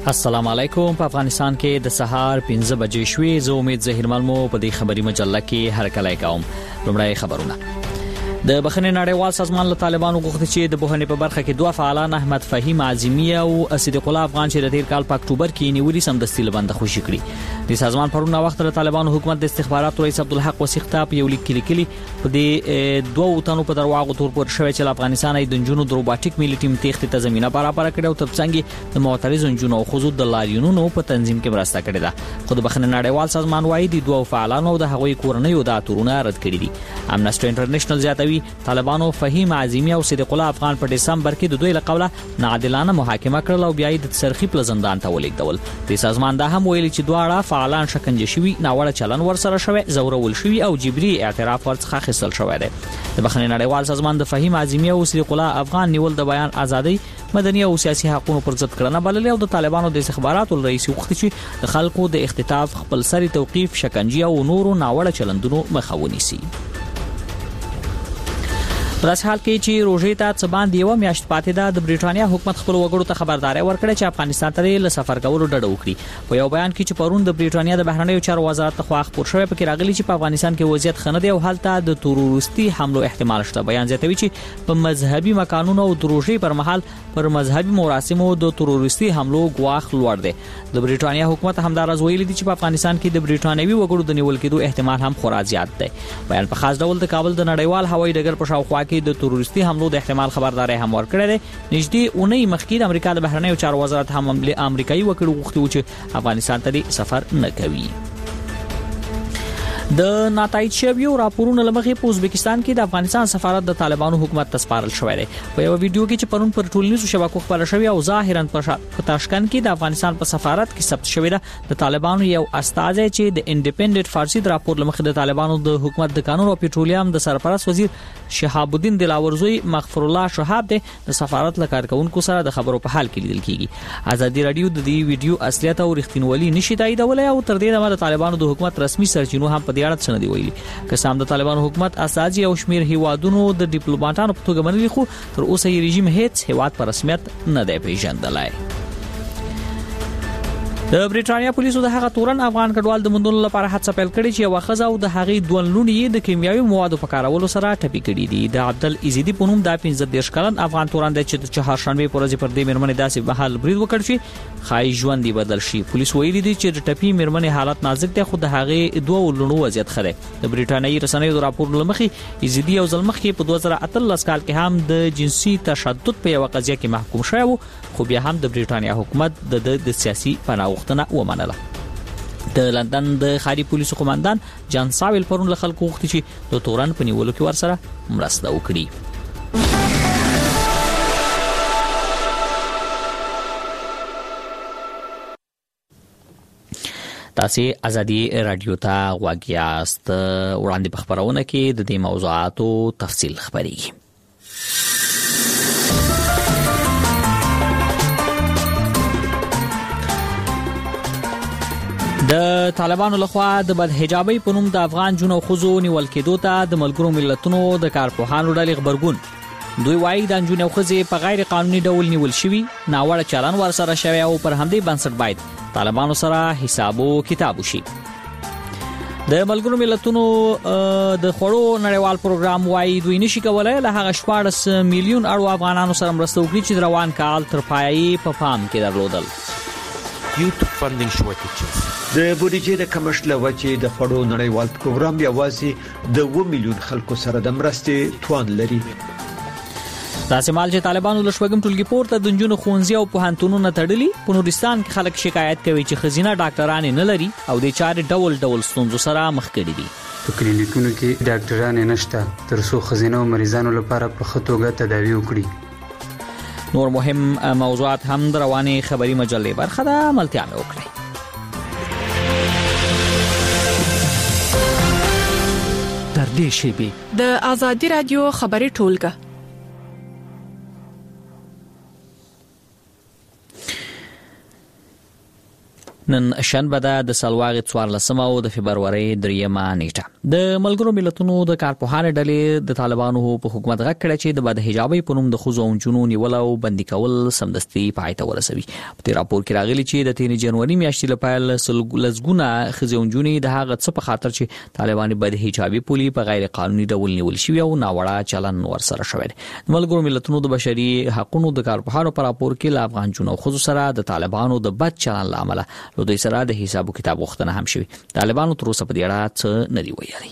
السلام علیکم. په افغانستان کې د سهار 15 بجې شوې. زه امید زهیر ملمو په دې خبري مجله کې هرکلی کوم. لومړی خبرونه. د بخښنې نړیوال سازمان له طالبانو غوښتي چې د بوهنې په برخه کې دوه فعالان احمد فهیم اعظمي او صدیق الله افغان چې د تیر کال په اکتوبر کې نیولي سمدستي له بنده خوشي کړي. د سازمان پرونه وخت د طالبانو حکومت د استخباراتو رئیس عبدالحق وسیقتا په یو لیک کې لیکلي په دې دوه تنو په درواغو تور پر شوی چې افغانستان د جنونو د روباټیک ملي ټیم تخت ته زمينه برابر کړي او ترڅنګ د معترض جنونو او خصوص د لاریونونو په تنظیم کې مرسته کړې ده. خو د بخښنې نړیوال سازمان وايي د دوه فعالانو د هغوی کورنۍ د اتورونه رد کړي دي. امنسټي انټرنیشنل زیاتوي طالبانو فهیم اعظمي او صدیق الله افغان په دسمبر کې د دوی له قوله ناعادلانه محاکمه کړل او بیا د سرخی په زندان ته ولیږدول. د سازمان دا هم ویلي چې دواړه فعالان شکنجه شوي، ناوړه چلن ورسره شوی، زورول شوي او جبري اعتراف ورڅخه اخیستل شوی دی. د بخښنې نړیوال سازمان د فهیم اعظمي او صدیق الله افغان نیول د بیان ازادي، مدني او سیاسي حقوقو پر ضد کړنه بللې او د طالبانو د استخباراتو رئیس وغوښتي چې د خلکو د اختطاف، خپل سری توقيف، شکنجه او نورو ناوړه چلندونو مخه ونیسي. په داسې حال کې چې روژې ته څه باندې یو میاشت پاتې ده، د بریټانیا حکومت خپل وګړو ته خبرداري ورکړه چې افغانستان ته له سفر کولو ډډه وکړي. په یو بیان کې چې پرون د بریټانیا د بهرنیو چارو وزارت خوا خبر شوی پکې راغلي چې په افغانستان کې وضعیت ښه نه دی او هلته د تروریستي حملو احتمال شته. بیان زیاتوي چې په مذهبي مکانونو او د روژې پر مهال پر مذهبي مراسمو د تروریستي حملو ګواښ لوړ دی. د بریټانیا حکومت همدارز ویلي دی چې په افغانستان کې د بریټانوي وګړو د نیول کېدو احتمال هم خورا زیات دی. بیان په خاص ډول د کابل د نړیوال هوایي ډګر په شاوخوا کې د تروریستي حملو د احتمال خبرداري هم ورکړه ده. نږدې اونۍ مخکې د امریکا د بهرنیو چارو وزارت هم امریکایي وکړو غوښتي چې افغانستان ته سفر نه کوي. د ناتایید شویو راپورونو لمخې په ازبکستان کې د افغانستان سفارت د طالبانو حکومت ته سپارل شوی دی. په یو ویډیو کې چې پرون پر ټولنیزو شبکو خبره شوی او ظاهرا په تاشکند کې د افغانستان په سفارت کې ثبت شوی ده، د طالبانو یو استازی چې د انډیپندنت فارسی د راپور لمخې د طالبانو د حکومت د قانون او پټرولیم د سرپرست وزیر شهاب الدین دلاورزوی مغفر الله شهاب د سفارت له کارکونکو سره د خبرو په حال کې لیدل کیږي. ازادي رادیو د دې ویډیو اصلیت او رښتینولي نشي تاییدولای او تر دې دمه د طالبانو د حکومت رسمي سرچینو هم په دې اړه څه نه دی ویلي. که سم د طالبانو حکومت اساسي او شمیر هیوادونو د ډیپلوماټانو په توګه منلي، خو تر اوسه یې رژیم هیڅ هیواد په رسمیت نه دی پیژندلای. د بریټانیا پولیسو د هغه تورن افغان کډوال د موندلو لپاره هڅه پیل کړې چې یو خزه او د هغې دوه لونې د کیمیاوي موادو په کارولو سره ټپي کړي دي. د عبدل عزیزی په نوم د 15 کلن افغان تورن د چهارشنبه په ورځ پر دې مرمنې داسې بحال برید وکړ چې خای ژوند دی بدل شي. پولیس ویلي دي چې د ټپي مرمنې حالت نازک دی، خو د هغې دوه لونو وضعیت ښه دی. د بریټانیایي رسنیو د راپور لمخې عزیزی یو ځل مخکې په 2018 کال کې هم د جنسي تشدد په یو قضیه کې محکوم شوی و، خو بیا هم د بریټانیا حکومت د سیاسي پناه غوښتنه ومنله. د لندن د خاري پولیسو قومندان جان ساویل پرون له خلکو غوښتي چې د تورن په نیولو کې ورسره مرسته وکړي. تاسو ازادي رادیو ته غوږ یاست. وړاندې په خبرونه کې د دې موضوعاتو تفصیل خبرېږي. د طالبانو لخوا د بدحجابۍ په نوم د افغان جنو خزو نیول کېدو ته د ملګرو ملتونو د کارپوهانو ډلې غبرګون. دوی وایي د جنو خزې په غیر قانوني ډول نیول شوي، ناوړه چلن ورسره شوی او پر همدې بنسټ باید طالبانو سره حساب او کتاب وشي. د ملګرو ملتونو د خوړو نړیوال پروګرام وایي دوی نشي کولای له هغه 14 میلیون اړو افغانانو سره مرسته وکړي چې روان کال تر پایي په پام کې درلودل. د بودیجې د کمښت له وجې د خوړو نړیوال پروګرام یوازې د 2 میلیون خلکو سره د مرستې توان لري. داسې مال چې طالبانو له شپږم ټولګي پورته د نجونو ښوونځي او پوهنتونونه تړلي. په نورستان کې خلک شکایت کوي چې خزینه ډاکټران نه لري او د چارې ډول ډول ستونزو سره مخ کړي دي. په کلینیکونو کې ډاکټران نشته تر څو خزینه او مریضانو لپاره په ښه توګه تداوی وکړي. نور مهم موضوعات هم د روانې خبري مجلې برخه ده. ملتیا مې وکړئ. در دې شیبې د ازادي رادیو خبري ټولګه. نن شنبه د سلواغ 14 او د فبرवरी 3 نیټه د ملګرو ملتونو د کارپوهانو ډلې د طالبانو په حکومت غږ کړی چې د بد حجابي په نوم د خزو او جنونو نیول او بندي کول سمدستي پای ته ورسوي. په راپور کې راغلي چې د 3 جنوري میاشتې لپاره لزګونه خزو او جنونې د هغه څه په خاطر چې طالبان بد حجابي پولي په غیر قانوني ډول نیول شوی او ناوړه چلن ورسره شوی. د ملګرو ملتونو د بشري حقوقو د کارپوهانو په راپور کې لا افغان جنونو خزو سره د طالبانو د بد چلن لامل له دوی سره د حساب کتاب غوښتنه هم شوی. طالبانو تر اوسه په دې اړه څه نه دی ویلي.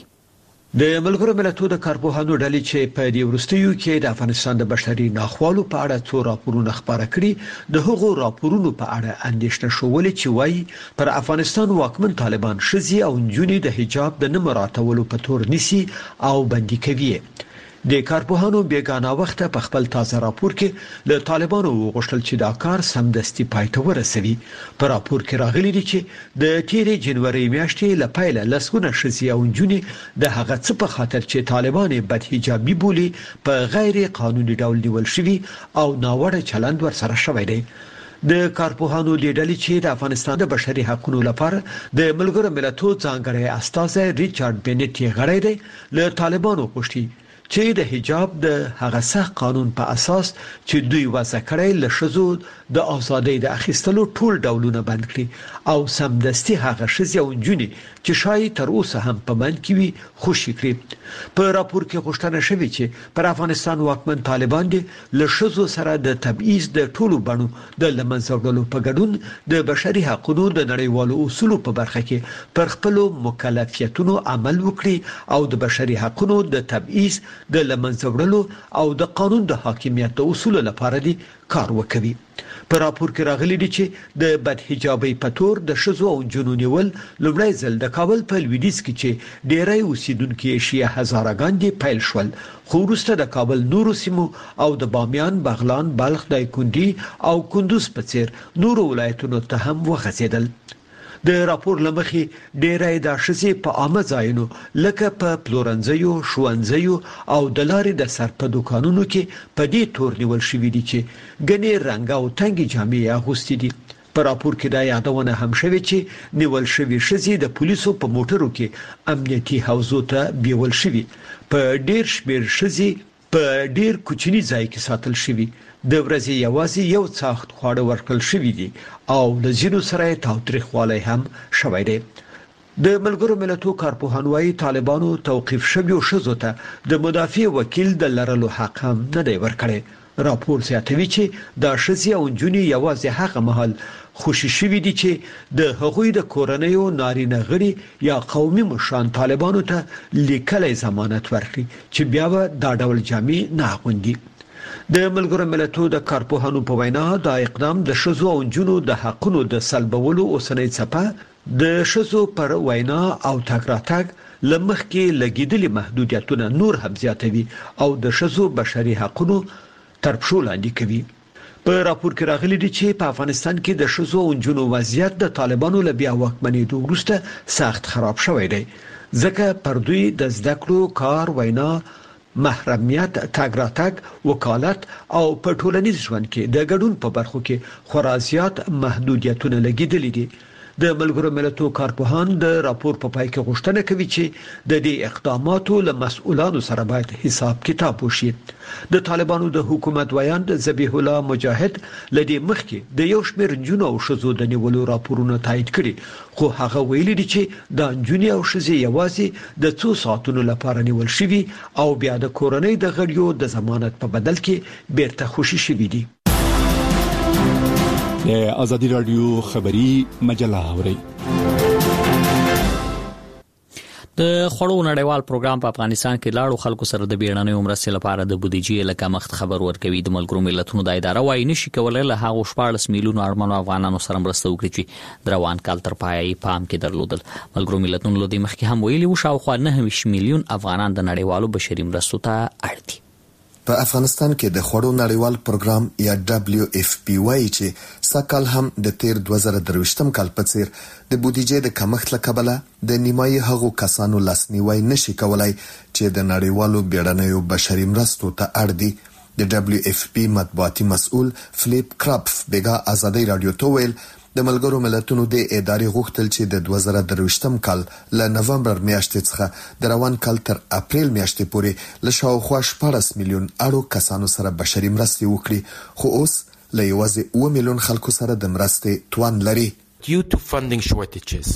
د ملګرو ملتونو د کارپوهانو ډلې چې په دې وروستیو کې د افغانستان د بشري ناخوالو په اړه څو راپورونه خبره کړي د هغو راپورونو په اړه اندېښنه شولې چې وایي پر افغانستان واکمن طالبان شذي او جنوني د حجاب د نه مراتولو په تور نسی او بندي کوي. د کارپوهانو بیگانه وخت په خپل تازه راپور کې له طالبانو وغوښتل چې دا کار سمدستي پای ته ورسوي. په راپور کې راغلي دي چې د 3 جنوري میاشتې له پیله لسګونه شذي او جنوني د هغه څه په خاطر چې طالبان بد حجابي بولي په غیر قانوني ډول نیول شوی او ناوړه چلند ورسره شوی دی. د کارپوهانو لیدل چې د افغانستان د بشري حقوقو لپاره د ملګرو ملتونو ځانګړی استازی ریچارډ بینټ یې غړی دی له طالبانو غوښتي چې د حجاب د هغه سخت قانون په اساس چې دوی وضع کړی له شذو د ازادۍ د اخیستلو ټول ډولونه بند کړي او سمدستي هغه شذي او جنوني چې شاید تر اوسه هم په من کې وي خوشی کړي. په راپور کې غوښتنه شوې چې پر افغانستان واکمن طالبان دي له شذو سره د تبعیض د ټولو بڼو د لمنځه وړلو په ګډون د بشري حقوقو د نړیوالو اصولو په برخه کې پر خپل مکلفیتونو عمل وکړي او د بشري حقوقو د تبعیض د لمنځه وړلو او د قانون د حاکمیت د اصولو لپاره دي کار وکوي. په راپور کې راغلي دي چې د بد حجابي په تور د شذو او جنونو نیول لومړی ځل د کابل په لویدیځ کې چې ډیری اوسیدونکو شیعه هزارهګان دي پیل شول، خو وروسته د کابل نورو سیمو او د بامیان، بغلان، بلخ، دایکنډي او کندوز په څیر نورو ولایتونو ته هم وغځیدل. د راپور لمخې ډیری د شذي په عامه ځایونو لکه په پلورنځیو، شوونځیو او د لارې د سر په دکانونو کې په دې تور نیول شوی دي چې ګنې رنګ او تنګي جامې اغوستي دي. په راپور کې دا یادونه هم شوې چې نیول شوی شذي د پولیسو په موټرو کې امنیتي حوزو ته بیول شوی. په ډیر شمیر شذي په ډیر کوچني ځای کې ساتل شوی. د ورځې یوازې یو څاښت خواړه ورکړل شوی دي او د ځینو سره تاوتریخوالی هم شوی دی. د ملګرو ملتونو کارپوهان وايي طالبانو توقيف شویو شذو ته د مدافع وکیل د لرلو حق هم نه دی ورکړی. راپور زیاتوي چې دا شذي او جنوني یوازې هغه مهال خوشی شوی دي چې د هغوی د کورنیو نارینه غړي یا قومي مشران طالبانو ته لیکلي ضمانت ورکړي چې بیا به دا ډول جامې نه اغوندي. د ملګرو ملتونو د کارپوهانو په وینا دا اقدام د شذو او جنونو د حقونو د سلبولو اوسنۍ څپه د شذو پر وینا او تګ راتګ لمخ کې لګیدلي محدودیتونه نور هم زیاتوي او د شذو بشري حقوقو تر پښو لاندې کوي. په راپور کې راغلي دي چې په افغانستان کې د شذو او جنونو وضعیت د طالبانو له بیا واکمنېدو وروسته سخت خراب شوی دی، ځکه پر دوی د زده کړو، کار، وینا، محرمیت، تګ راتګ، وکالت او په ټولنیز ژوند کې د ګډون په برخو کې خورا زیات محدودیتونه لګیدلي دي. د ملګرو ملتونو کارپوهان د راپور په پای کې غوښتنه کوي چې د دې اقداماتو له مسؤلانو سره باید حساب کتاب وشي. د طالبانو د حکومت ویاند ذبیح الله مجاهد لدی مخکې د یو شمېر جنونو او شذو د نیولو راپورونه تایید کړي، خو هغه ویلي دي چې د جنونو او شذي یوازې د څو ساعتونو لپاره نیول شوی او بیا د کورنۍ د غړیو د ضمانت په بدل کې بیرته خوشی شوی دي. د ازادي رادیو خبری مجله اوري. د خړو نړیوال پروګرام په افغانستان کې لاړو خلکو سره د بیړنۍ مرستې لپاره د بودیجې لکه مخت خبر ورکوي. د ملګرو ملتونو د اداره وايي نشي کولای له هغه 14 میلیون اړمنو افغانانو سره مرسته وکړي چې د روان کال تر پای پام کې درلودل. ملګرو ملتونو له دې مخکې هم ویلي و شاوخوا 9 میلیون افغانان د نړیوالو بشري مرستو ته اړ دي. په افغانستان کې د خړو نړیوال پروګرام یا WFP وايي چې سکهال هم د تیر 2023م کال په څیر د بودیجې د کمښت له کبله د نیمایي هغو کسانو لاسنیوي نشي کولای چې د نړیوالو بیړنیو بشري مرستو ته اړ دي. د WFP مطبوعاتي مسؤل فلیپ کراپف بیګا ازادي رادیو ته ویل د ملګرو ملتونو د ادارې غوښتل چې د 2023م کال له نومبر میاشتې څخه د روان کال تر اپریل میاشتې پورې له شاوخوا 14 میلیون اړو کسانو سره بشري مرستې وکړي، خو اوس له یوازې 1 میلیون خلکو سره د مرستې توان لري. Due to funding shortages,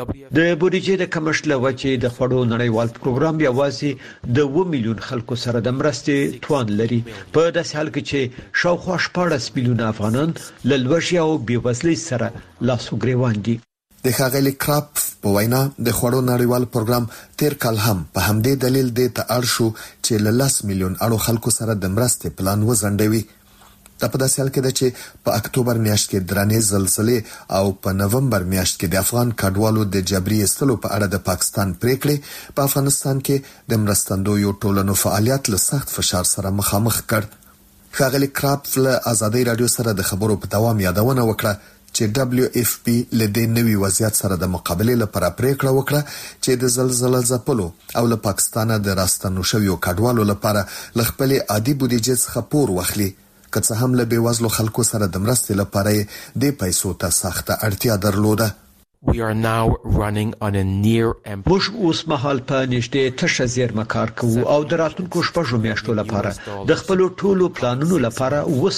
د بودیجې د کمښت له وجې د خوړو نړیوال پروګرام یوازې د 2 میلیون خلکو سره د مرستې توان لري، په داسې حال کې چې شاوخوا 14 میلیون افغانان له لوږې او بېوزلۍ سره لاس و ګریوان دي. د ښاغلي کراپ په وینا د خوړو نړیوال پروګرام تیر کال هم په همدې دلیل د تاړ شو چې له 10 میلیون اړو خلکو سره د مرستې پلان وزندوي. دا په داسې حال کې ده چې په اکتوبر میاشت کې درنې زلزلې او په نومبر میاشت کې د افغان کډوالو د جبري ایستلو په اړه د پاکستان پریکړې په افغانستان کې د مرستندویو ټولنو فعالیت له سخت فشار سره مخامخ کړ. ښاغلي کراپ له ازادي رادیو سره د خبرو په دوام یادونه وکړه چې WFP له دې نوي وضعیت سره د مقابلې لپاره پریکړه وکړه چې د زلزلې ځپلو او له پاکستان د راستنو شویو کډوالو لپاره ل خپل عادي بودیجې څخه پور واخلي، که څه هم له بیوزلو خلکو سره د مرستې لپاره د پیسو ته سخته اړتیا درلوده. We are now running on a near empty. موږ اوس مهال په نږدې تشه زیرمه کار کوو او د راتلونکو شپږو میاشتو لپاره د خپل ټولو پلانونو لپاره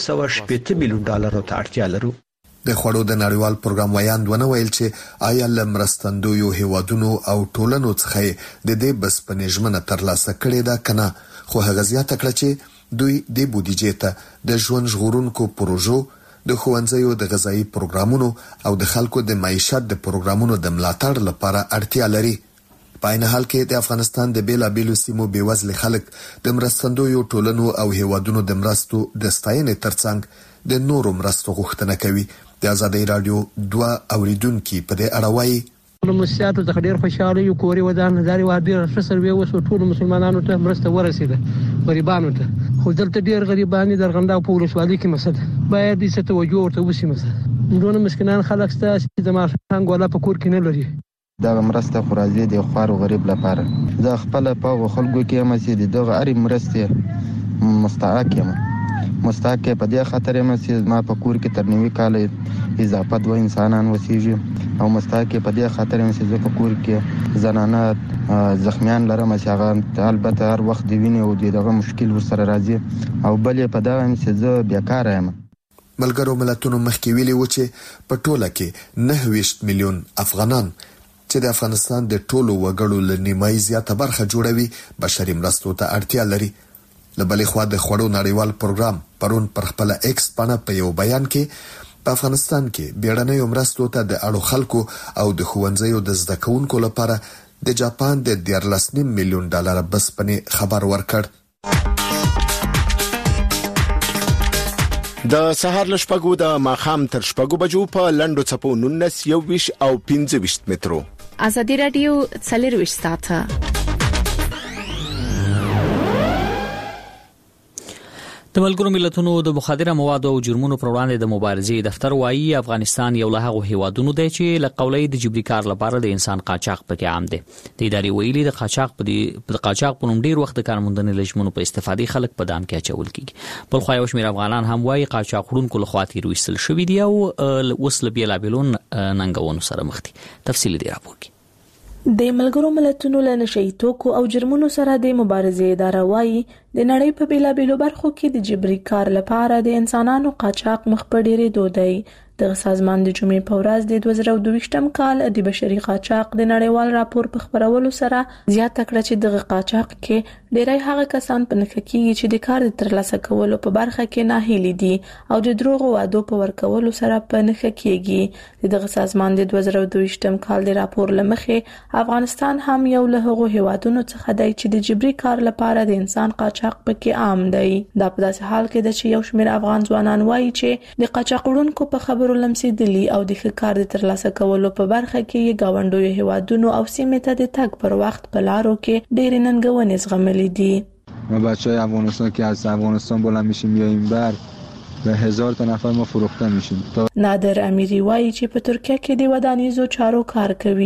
280 میلیون ډالرو ته اړتیا لرو. د خوړو د نړیوال پروګرام ویاند ونه ویل چې آیا له مرستندویو هیوادونو او ټولنو څخه د دې بس پنځمنه ترلاسه کړې ده کنه، خو هغه زیاته کړه چې دوی د بودیجې ته د ژوند ژغورونکو پروژو، د ښوونځیو د غذایی پروګرامونو او د خلکو د معیشت د پروګرامونو د ملاتړ لپاره اړتیا لري. په عین حال کې د افغانستان د بیلابیلو سیمو بیوزل خلک د مرستندویو ټولنو او هیوادونو د مرستو د ستاینې ترڅنګ د نورو مرستو غوښتنه کوي. د ازادي رادیو 2 اوریدونکو په دې اړه وایي نو مسیاتو څخه ډیر خوشاله یو کوري ودان داري وادي رسل وی وسو ټول مسلمانانو ته مرسته ورسیده، غریبانو ته، خو دلته ډیر غریبانی درغنده په ولسوالۍ کې مسله باید دې څه توجه ورته وشي. مثلا دونه مسکینان خلک ستاسو چې د ماشان غولا په کور کې نه لري. دا مرسته خورازي د خوارو غریب لپاره زه خپل په خلکو کې مسجد دغه اړ مرسته مستحق په دې خاطر مسجد ما په کور کې ترنوي کال اضافه دوه انسانان وسیږي او مستحق په دې خاطر مسجد په کور کې زنانه زخمیان لرم چې هغه البته هر وخت دی ویني او دغه مشکل ورسره راځي او بلې په دا مسجد بیکاره یم. ملګرو ملتونو مخکې ویلي و چې په ټوله کې 29 میلیون افغانان چې د افغانستان د ټولو وګړو له نیمایي زیاته برخه جوړوي بشري مرستو ته اړتیا لري. له بلې خوا د خوړو نړیوال پروګرام پرون پر خپل ایکس باندې په یو بیان کې په افغانستان کې بیړنۍ مرستو ته د اړو خلکو او د ښوونځیو د زده کوونکو لپاره د جاپان د 14 میلیون ډالر بسپنې خبر ورکړ. د سهار له شپږو د ماښام تر شپږو بجو په لنډو څپو 19 21 او 25 مترو. ازادي رادیو 24 ساعته د ملګرو ملتونو د مخدره موادو او جرمونو پر وړاندې د مبارزې دفتر وایي افغانستان یو له هغو هیوادونو دی چې له قولې د جبري کار لپاره د انسان قاچاق پکې عام دی. د ادارې ویلي د قاچاق په نوم ډیر وخت د کارموندنې لجمنو په استفادې خلک په دام کې اچول کیږي. بل خو یو شمېر افغانان هم وایي قاچاق وړونکو له خوا تیرویستل شوي دي او اوس له بیلابیلو ننګونو سره مخ دي. تفصیل دی راپور کې. د ملګرو ملتونو له نشئی توکو او جرمونو سره د مبارزې اداره وایي د نړۍ په بیلابیلو برخو کې د جبري کار لپاره د انسانانو قاچاق مخ په ډیرېدو دی. د سازمان د جمعې په ورځ د 2022م کال د بشري قاچاق د نړیوال راپور په خبرولو سره زیاته کړه چې د قاچاق کې ډیری هغه کسان په نښه کېږي چې د کار د ترلاسه کولو په برخه کې ناهیلي دي او د دروغو وعدو په ورکولو سره په نښه کېږي. د سازمان د 2022م کال د راپور لمخې افغانستان هم یو له هغو هیوادونو څخه دی چې د جبري کار لپاره د انسان قاچاق پکې عام دی. دا په داسې حال کې ده چې یو شمېر افغان ځوانان وایي چې د قاچاق وړونکو په خبرو لمسېدلي او د ښه کار د ترلاسه کولو په برخه کې یې ګاونډیو هیوادونو او سیمې ته د تګ پر وخت په لارو کې ډېرې ننګونې زغملې دي. ما بچه‌های افغانستان که از افغانستان بلند میشیم میایم بر به 1000 تا نفر ما فروخته میشیم. نادر امیری وایي چې په ترکیه کې د ودانیزو چارو کار کوي.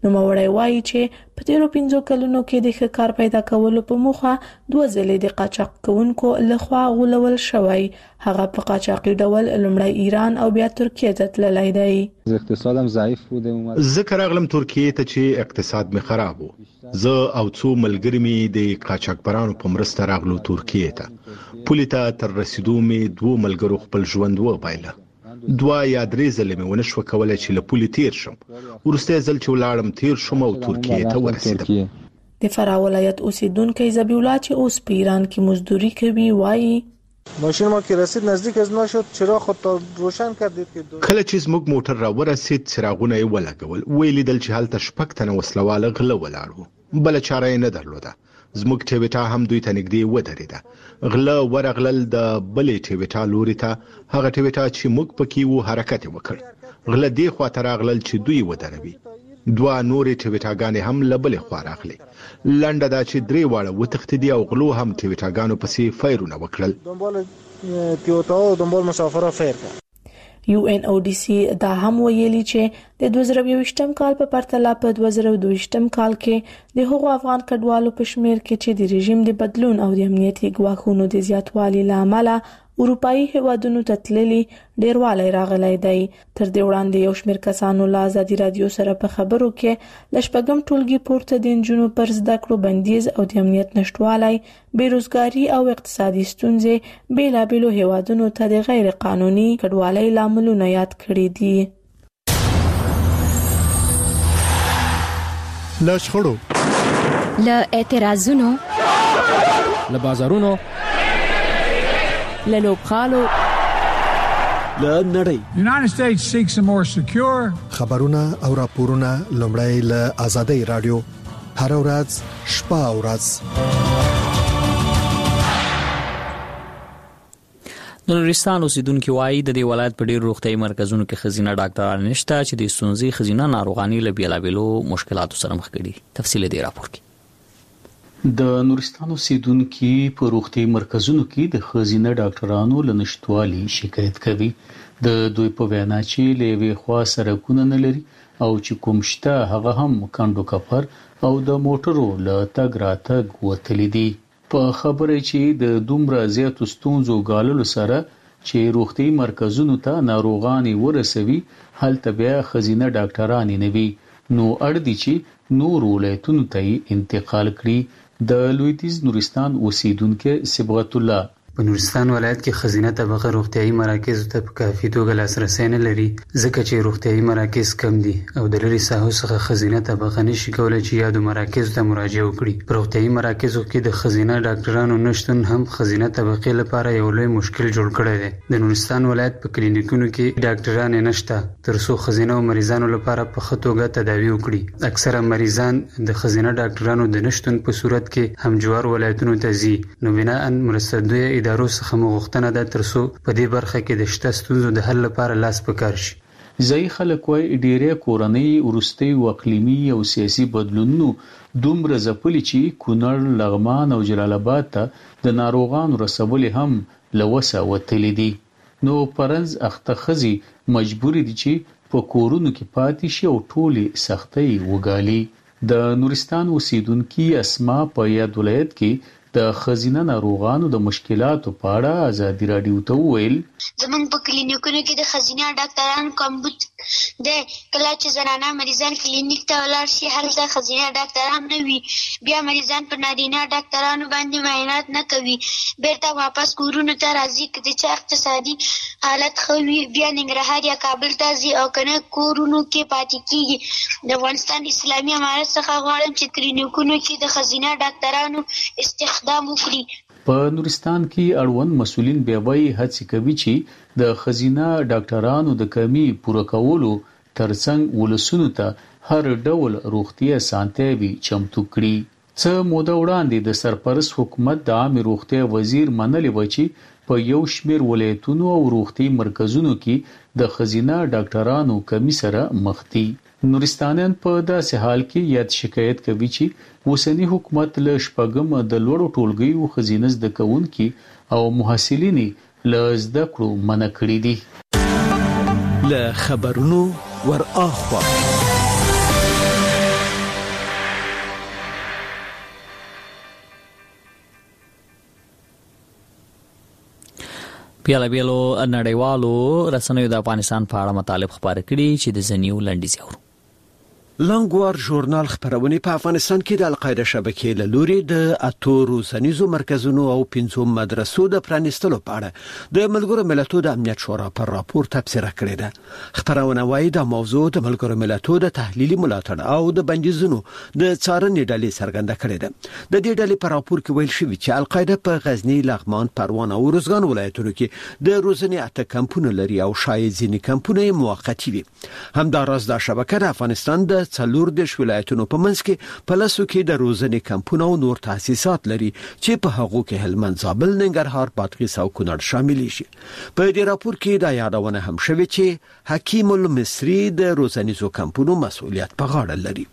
نوموړی وایي چې په تیرو 5 کلونو کې د ښه کار پیدا کولو په موخه 2 ځلې د قاچاق کوونکو لخوا غولول شوی. هغه په قاچاقي ډول لومړی ایران او بیا ترکیه ته تللی دی. اقتصادم ضعیف بوده. زه راغلم ترکیه ته چې اقتصاد می خراب وو. زه او څو ملګری می د قاچاقبرانو په مرسته راغلو ترکیه ته. پولې ته تر رسیدو می 2 ملګرو خپل ژوند وبایله. 2 یا 3 ځله مې ونه شو کولای چې له پولې تیر شم. ورسته ځل چې ولاړم تیر شم او ترکیه ته ورسیدم. د فراه ولایت اوسیدونکو ذبیح الله چې اوس په ایران کې مزدوري کوي وایي ماشین ما که رسید نزدیک از ما شد چراغ خود روشن کردید که کله چې زموږ موټر را ورسید څراغونه یې ولګول. ویل دل چې هلته 6 تنه وسلواله غله ولاړ وو. بل چاره یې نه درلوده. زموږ ټیوټا هم دوی ته نږدې ودرېده. غله ورغلل د بلې ټیوټا لوري ته. هغه ټیوټا چې موږ پکې وو حرکت وکړ. غله دې خوا ته راغلل چې دوی ودروي. 2 نورې ټیوټاګانې هم له بلې خوا راغلي. لنډه دا چې 3 واړه وتښتېدي او غلو هم ټیوټاګانو پسې فیرونه وکړل. دنبال ټیوټا او دنبال مسافرا فیر کړ. UNODC دا هم ویلي چې د 2022م کال په پرتله په 2022م کال کې د هغو افغان کډوالو په شمیر کې چې د رژیم د بدلون او د امنیتي ګواښونو د زیاتوالي لامل اروپאי هیوادونو ته تللي ډیروالی راغلی دی. تر دې وړاندې یو شمېر کسانو له ازادي رادیو سره په خبرو کې ل شپږم ټولګي پورته د نجونو پر زده کړو بندیز او د امنیت نشټوالی، بیروزګاري او اقتصادي ستونزې بیلابیلو هیوادونو ته د غیر قانوني کډوالۍ لاملونه یاد کړي دي. له شخړو، له اعتراضونو، له بازارونو، له لوبغالو، له نړۍ. United States seeks a more secure. خبرونه او راپورونه لومړی له آزادۍ رادیو هر ورځ شپه او ورځ. د نورستان اوسیدونکو وایي د دې ولایت په ډیرو روغتیايي مرکزونو کې ښځینه ډاکټران نشته چې د ستونزې ښځینه ناروغاني له بیلابیلو مشکلاتو سره مخ کړي. تفصیل دې راپور کې. د نورستان اوسیدونکو په روغتیايي مرکزونو کې د ښځینه ډاکټرانو له نشټوالي شکایت کوي. د دوی په وینا چې له یوې خوا سړکونه نه لري او چې کوم شته هغه هم کندو کپر او د موټرو له تګ راتګ وتلی دي. په خبره چې د دومره زیاتو ستونزو ګاللو سره چې روغتیايي مرکزونو ته ناروغان ورسوي هلته بیا ښځینه ډاکټران نه وي، نو اړ دي چې نور ولایتونو ته انتقال کړي. د لویدیځ نورستان اوسیدونکو صبغت الله په نورستان ولایت کې ښځینه طبقه روغتیايي مراکزو ته په کافي توګه لاسرسی نه لري، ځکه چې روغتیايي مراکز کم دي او د لرې ساحو څخه ښځینه طبقه نشي کولی چې یادو مراکزو ته مراجعه وکړي. په روغتیايي مراکزو کې د ښځینه ډاکټرانو نشتون هم ښځینه طبقې لپاره یو لوی مشکل جوړ کړی دی. د نورستان ولایت په کلینیکونو کې ډاکټران نشته ترڅو ښځینه او مریضانو لپاره په ښه توګه تداوی وکړي. اکثره مریضان د ښځینه ډاکټرانو د نشتون په صورت کې همجوار ولایتونو ته ځي، نو بناء مرستندویه ادارو څخه مغوښتنه ده ترڅو په دې برخه کې د شته ستونزو د حل لپاره لاس پکار شي. ځایي خلک وایي ډیری کورنۍ وروستي اقلیمي او سیاسي بدلونونو دومره ځپلي چې کونړ، لغمان او جلال آباد ته د ناروغانو رسول هم له وسه وتلي دي. نو پرنځ اخته ښځې مجبورې دي چې په کورونو کې پاتې شي او ټولې سختۍ وګالي. د نورستان اوسیدونکي اسما په یاد ولایت کې د ښځینه ناروغانو د مشکلاتو په اړه ازادي رادیو ته وویل زمونږ په کلینیکونو کې د ښځینه ډاکټرانو کمبود دی. کله چې زنانه مریضان کلینیک ته ولاړ شي هلته ښځینه ډاکټران نه وي، بیا مریضان په نارینه ډاکټرانو باندې معاینات نه کوي، بیرته واپس کورونو ته راځي. که د چا اقتصادي حالت ښه وي بیا ننګرهار یا کابل ته ځي او که نه کورونو کې پاتې کیږي. د افغانستان اسلامي امارت څخه غواړم چې کلینیکونو کې د ښځینه ډاکټرانو استخدام وکړي. په نورستان کې اړوند مسؤلین بیا وایي هڅې کوي چې د ښځینه ډاکټرانو د کمی پوره کولو ترڅنګ ولسونو ته هر ډول روغتیا اسانتیاوې چمتو کړي. څه موده وړاندې د سرپرست حکومت د عامه روغتیا وزیر منلې و چې په یو شمېر ولایتونو او روغتي مرکزونو کې د ښځینه ډاکټرانو کمی سره مخ دي. نورستانیان په داسې حال کې یاد شکایت کوي چې اوسنی حکومت له شپږم د لوړو ټولګیو ښځینه زده کوونکي او محصلینې له زده کړو منع کړي دي. له خبرونو ور اخوا پیالو نړیوالو رسنیو د افغانستان په اړه مطالب خبرې کړي چې د زنیو لنډیز اورو. لانګوار ژورنال خبرونه په افغانستان کې د القاعده شبکې له لوري د اتورو سنیزو مرکزونو او 5 مدرسو د پرانیستلو په اړه د ملګرو ملتونو د امنیت شورا پر راپور تبصره کړې ده. خبرونه وايي د موضوع د ملګرو ملتونو د تحلیلي ملاتړ او د بندیزونو د څارنې ډلې څرګنده کړې ده. د دې ډلې په راپور کې ویل شوی چې القاعده په غزنی، لغمان، پروان او روزګان ولایتونو کې د روزنې اته کمپونه لري او شاید ځینې کمپونه موقتی وي. همداراز دا شبکه د افغانستان د څلور د ولایتونو په منځ کې په لاسو کې د روزنې کمپونه او نور تاسیسات لري چې په هغو کې هلمند، زابل، ننګرهار، بادغیس او کونړ شامل شي. په دې راپور کې دا یادونه هم شوې چې حکیم المصری د روزنیزو کمپونو مسؤلیت په غاړه لري.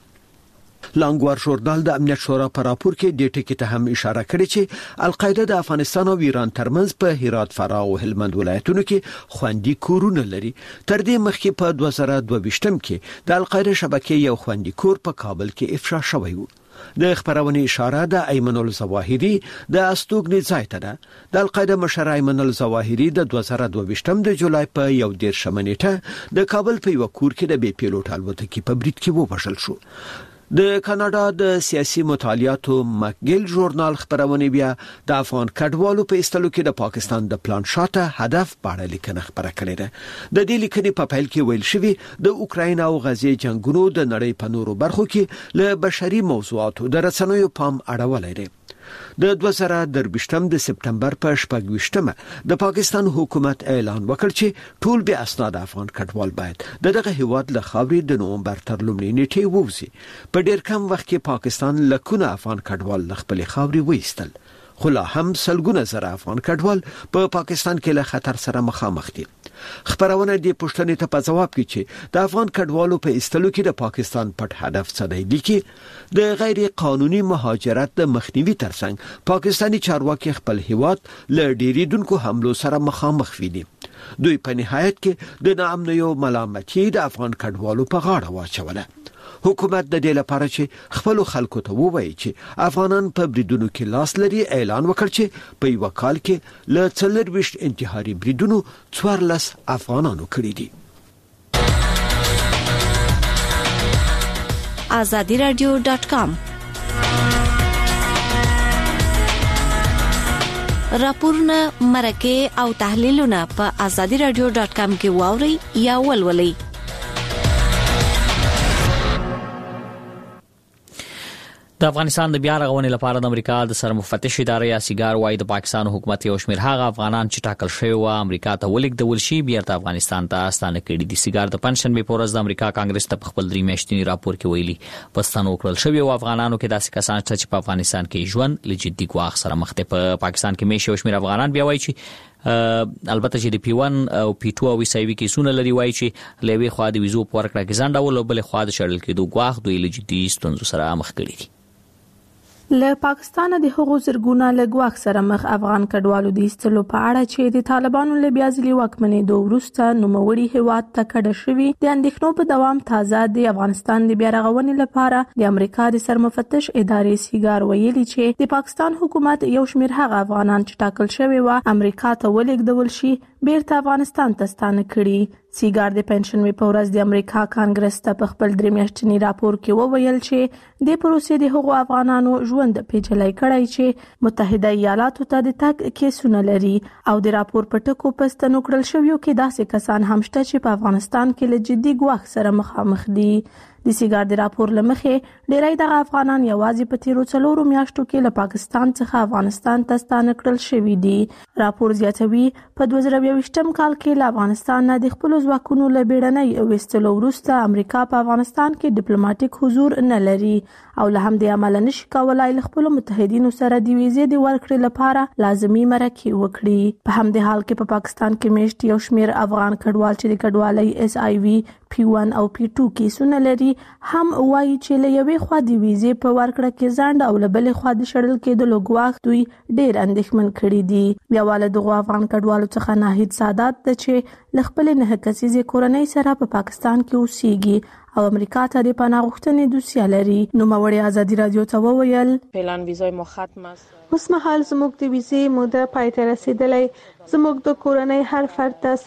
لانګوار ژورنال د امنیت شورا په راپور کې د ټکی ته هم اشاره کړې چې القاعده د افغانستان او ایران ترمنځ په هرات، فراه او هلمند ولایتونو کې خوندي کورونه لري. تر دې مخکې په 2022 کې د القاعده شبکې یو خوندي کور په کابل کې افشا شوی و. د خبرونه اشاره د ایمن الظواهری د استوګنې ځای ته ده. د القاعده مشر ایمن الظواهری د 2022 د جولای په 11 نیټه د کابل په یو کور کې د بي پیلوټ الوتکې په برید کې ووژل شو. د کاناډا د سیاسي مطالعاتو مکګل ژورنال خبرونه بیا د افغان کډوالو په استلو کې د پاکستان د پلان شاته هدف په اړه لیکنه خبره کړې ده. د دې لیکنې په پیل کې ویل شوی د اوکراین او غزې جنگونو د نړۍ په نورو برخو کې له بشري موضوعاتو د رسنیو پام اړولای دی. د 2023 د سپتمبر په 28مه د پاکستان حکومت اعلان وکړ چې ټول به اسناد افغان کډوال باید دغه هیواد له خاورې د نومبر تر لومړۍ نیټې ووزي. په ډیر کم وخت کې پاکستان لکونه افغان کډوال له خپل خاورې وایستل. خو لا هم سلګونه زره افغان کډوال په پاکستان کې له خطر سره مخامخ دي. خبرونه د پښتنې ته په جواب کې چې د افغان کډوالو په استلو کې د پاکستان پټ هدف څه دی لیکي د غیر قانوني مهاجرت د مخنیوي ترڅنګ پاکستانی چارواکي خپل هیواد له ډیریدونکو حملو سره مخامخ ویني. دوی په نهایت کې د ناامنیو ملامتي د افغان کډوالو په غاړه واچوله. حکومت د دې لپاره چې خپل خلکو ته ووایي چې افغانان په بریدونو کې لاس لري اعلان وکړ چې په یو کال کې له 24 انتحاري بریدونو 14 افغانانو کړی دي. azadiradio.com راپورونه، مرکه او تحلیلونه په azadiradio.com کې واوري یا ولولئ. د افغانستان د بیا رغونې لپاره د امریکا د سرمفتش ادارې یا سیګار وايي د پاکستان حکومت یو شمېر هغه افغانان چې ټاکل شوی و امریکا ته ولیږدول شي بیرته افغانستان ته ستانه کړي دي. سیګار د پنځشنبه په ورځ د امریکا کانګرس ته خپل 3 میاشتنی راپور کې ویلي پښتنو کړل شوی او افغانانو کې داسې کسان چې په افغانستان کې ژوند له جدي ګواښ سره مخ دي. په پاکستان کې مې یو شمېر افغانان بیا وایي چې البته چې د P1 او P2 او ویسایوي کیسونه لري وایي چې لوي خوا د ویزو په ورکړه کې ځنډول او بل خوا د شړل کېدو ګواښ دوی له جدي ستونزو سره مخ کړي دي. له پاکستان د هغو زرګونه له ګواښ سره مخ افغان کډوالو د ایستلو په اړه چې د طالبانو له بیا ځلې واکمنېدو وروسته نوموړي هیواد ته کډه شوي د اندېښنو په دوام تازه د افغانستان د بیا رغونې لپاره د امریکا د سرمفتش ادارې سیګار ویلي چې د پاکستان حکومت یو شمېر هغه افغانان چې ټاکل شوی و امریکا ته ولیږدول شي بیرته افغانستان ته ستانه کړي. سیګار د پنځشنبه په ورځ د امریکا کانګرس ته په خپل 3 میاشتنی راپور کې وویل چې د پروسې د هغو افغانانو ژوند پیچلای کړی چې متحده ایالاتو ته د تګ کیسونه لري او د راپور په ټکو پستنو کړل شویو کې داسې کسان هم شته چې په افغانستان کې له جدي ګواښ سره مخامخ دي. د سیګار د راپور لمخې ډیری دغه افغانان یوازې په تیرو 4 میاشتو کې له پاکستان څخه افغانستان ته ستانه کړل شوي دي. راپور زیاتوي په 2022 کال کې له افغانستان د خپل ځواکونو له بیړنۍ وستلو وروسته امریکا په افغانستان کې ډیپلوماټیک حضور نه لري او له همدې امله نشي کولای له خپل متحدینو سره د ویزې د ورکړې لپاره لازمي مرکه وکړي. په همدې حال کې په پاکستان کې میشت یو شمېر افغان کډوال چې د کډوالۍ SIV P1 او P2 کیسونه لري هم وایي چې له یوې خوا د ویزې په ورکړه کې ځنډ او له بلې خوا د شړل کېدلو ګواښ دوی ډېر اندېښمن کړي دي. بیا والا دغه افغان کډوالو څخه ناهید سادات د چې له خپل 9 کسیزې کورنۍ سره په پاکستان کې اوسېږي او امریکا ته د پناه غوښتنې دوسیه لري. نو موري ازادي رادیو ته وویل فعلا ویزای ما ختم است. اوس مهال زموږ د ویزې موده پای ته رسیدلې. زموږ د کورنۍ هر فرد ته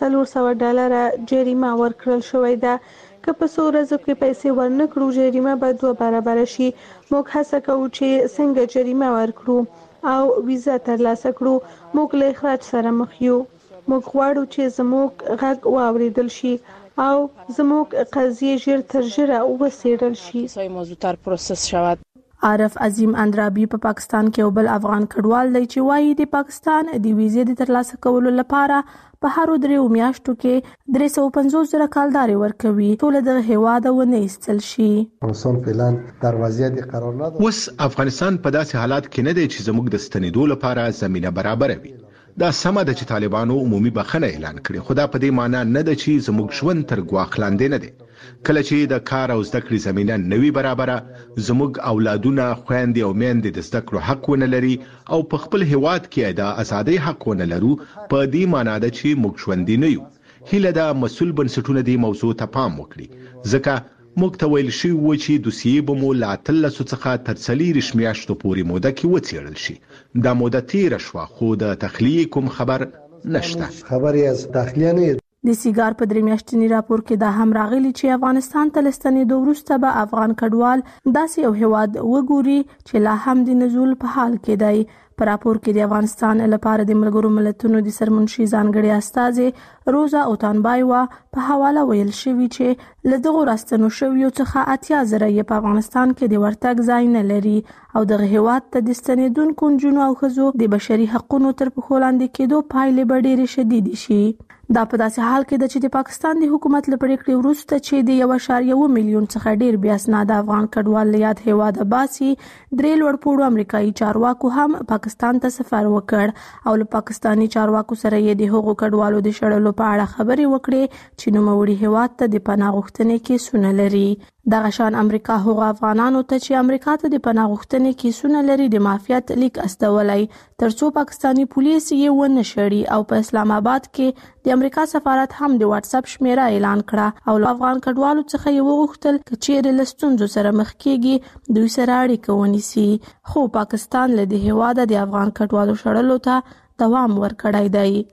$400 جریمه ورکړل شوې ده. که په څو ورځو کې پیسې ورنکړو جریمه به 2 برابر شي. موږ هڅه کوو چې څنګه جریمه ورکړو او ویزا ترلاسه کړو. موږ له اخراج سره مخ یو. موږ غواړو چې زموږ غږ واوریدل شي او زموږ قضیه ژر تر ژره وڅیړل شي. سای زودتر پروسس شود. عارف عظیم اندرابی په پاکستان کې یو بل افغان کډوال دی چې وایي د پاکستان د ویزې د ترلاسه کولو لپاره په هر 3 میاشتو کې 350,000 کالداري ورکوي. ټول د هیواد ونه ایستل شي. افغانستان فعلا در وضعیت قرار نداره. اوس افغانستان په داسې حالات کې نه دی چې زموږ د ستنېدو لپاره زمينه برابر وي. دا سمه ده چې طالبانو عمومي بخښنه اعلان کړي، خو دا په دې معنی نه ده چې زموږ ژوند تر ګواښ لاندې نه دی. کله چې د کار او زده کړې زمينه نوي برابره، زموږ اولادونه خويندې او میندې د زده کړو حق ونه لري او په خپل هیواد کې د ازادۍ حق ونه لرو، په دې معنی ده چې موږ ژوندي نه یو. هیله ده مسؤل بنسټونه دې موضوع ته پام وکړي، ځکه موږ ته ویل شوي و چې دوسیې به مو له 13 څخه تر 40 میاشتو پورې موده کې وڅېړل شي. دا موده تیره شوه خو د تخلیې کوم خبر نشته. خبري از تخلیه نه. د سیګار په 3 میاشتنی راپور کې دا هم راغلی چې افغانستان ته لستنې وروسته به افغان کډوال داسې یو هیواد وګوري چې لا هم د نزول په حال کې دی. په راپور کې د افغانستان لپاره د ملګرو ملتونو د سرمنشي ځانګړي استازي روزا اوتانبایوا په حواله ویل شوی چې له دغه راستنو شویو څخه 80,000 په افغانستان کې د ورتګ ځای نه لري او دغه هیواد ته د ستنېدونکو نجونو او ښځو د بشري حقوقو تر پښو لاندې کېدو پایلې به ډېرې شدید شي. دا په داسې حال کې ده چې د پاکستان د حکومت له پریکړې وروسته چې د 1.1 میلیون څخه ډیر بیا اسناده افغان کډوال له یاد هیواد باسي، 3 لوړپوړو امریکایي چارواکو هم پاکستان ته سفر وکړ او له پاکستانی چارواکو سره یې د هغو کډوالو د شړلو په اړه خبرې وکړې چې نوموړي هیواد ته د پناه غوښتنې کیسونه لري. دغه شان امریکا هغه افغانانو ته چې امریکا ته د پناه غوښتنې کیسونه لري د معافیت لیک استولای ترڅو پاکستانی پولیس یې ونه شړي او په اسلام آباد کې د امریکا سفارت هم د واتس اپ شمیره اعلان کړه او افغان کډوالو څخه یې وغوښتل چې چیرې له ستونزو سره مخ کېږي دوی سره اړیکه ونیسي. خو پاکستان له دې هیواده د افغان کډوالو شړلو ته دوام ورکړی دی.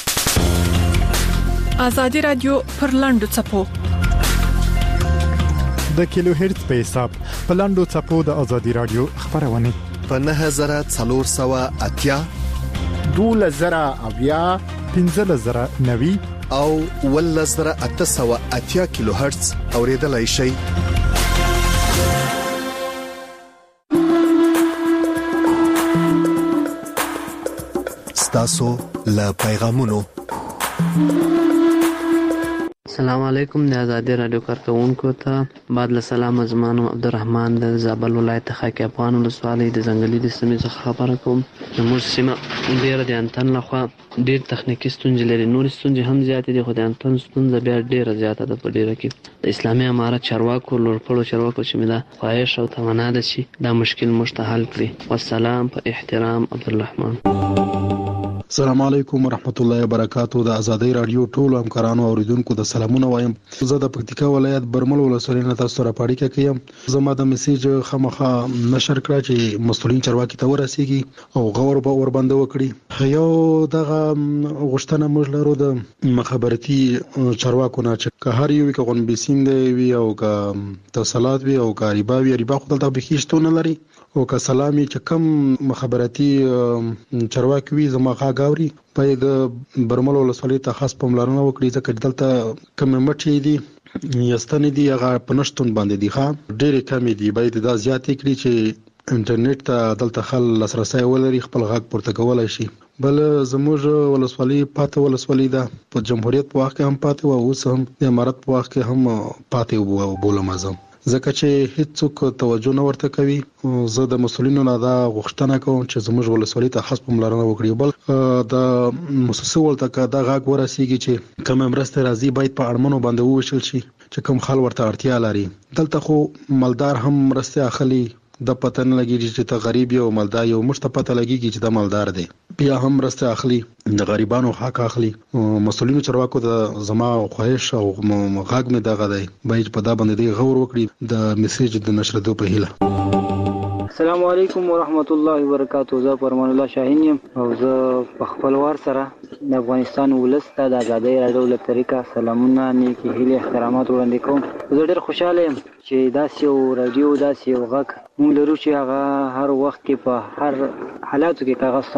ازادي رادیو پر لاندو چپو د کیلو هرتز په حساب په لاندو چپو د ازادي رادیو خبرونه په 9480 12000 15090 او 11880 کیلو هرتز اوریدلای شئ. ستاسو له پیغامونو. السلام علیکم د ازادي رادیو کارکونکو ته بعد له سلام زمانو عبدالرحمن د زابل ولایت خاکی افغان ولسوالۍ د ځنګلي د سیمې څخه خبره کوم. زموږ سیمه ډیره د انټن لخوا ډیر تخنیکی ستونزې لري، نور ستونزې هم زیاتې دي خو د انټن ستونزه بیا ډیره زیاته ده. په ډیره کې د اسلامي امارت چارواکو لوړپوړو چارواکو چې مې دا خواهش او تمنا ده چې دا مشکل موږ ته حل کړي. والسلام په احترام عبدالرحمن. السلام علیکم ورحمت الله وبرکاتہ. د ازادي رادیو ټولو همکارانو او اوریدونکو د سلامونه وایم. زه د پکتیکا ولایت برمل ولسوالۍ نه تاسو را پاړی کوم. زما د میسیج خامخا نشر کړه چې مسؤلین چارواکي ته ورسیږي او غور به ور باندې وکړي. یو دغه غشتنه موږ لرو د مخابرتي چارواکو نه چې که هر یو کې غون بسین دی وی او که توصلات وی او که ریبا خو دلته بخښتونه لري او که سلامي چې کم مخابرتي چارواکي وي زما غاوري په د برمل ولسوالۍ ته خاص پاملرنه وکړي ځکه دلته کم مټي دي یستنې دي هغه پنشتون باندې دي ښه ډېر کم دي باید دا زیاتې کړي چې انټرنیټ ته دلته خل لاسرسي ولري خپل غږ پورته کولای شي. بل زموږ ولسوالۍ پاته ولسوالۍ ده په جمهوریت په وخت کې هم پاته و اوس هم د امارت په وخت کې هم پاته و بولم ازم ځکه چې هیڅوک توجه نه ورته کوي. زه د مسؤلینو نه دا غوښتنه کوم چې زموږ ولسوالۍ ته خاص پاملرنه وکړي. بل د مؤسسه ولته دا غږ ورسیږي چې کوم مرسته راځي باید په اړمنو باندې وویشل شي چې کوم خل ورته اړتیا لري. دلته خو مالدار هم مرسته اخلي د پته نه لګیږي چې ته غریب یو مالدار یو مشته پته لګیږي چې د مالدار دی. بیا هم مرسته اخلي د غریبانو حق اخلي. مسؤلینو چارواکو د زما خواهش او غږ مې دغه دی باید په دا باندې غور وکړي د میسج د نشریدو په هیله. السلام علیکم ورحمت الله وبرکاتہ. زه فرمان الله شاهین یم او زه په خپل وار سره د افغانستان ولس ته د آزادۍ راډیو له طریقه سلامونه نیکی هیله احترامات وړاندې کوم. زه ډیر خوشاله یم چې داسې یو راډیو داسې یو غږ موږ لرو چې هغه هر وخت کې په هر حالاتو کې کاغذ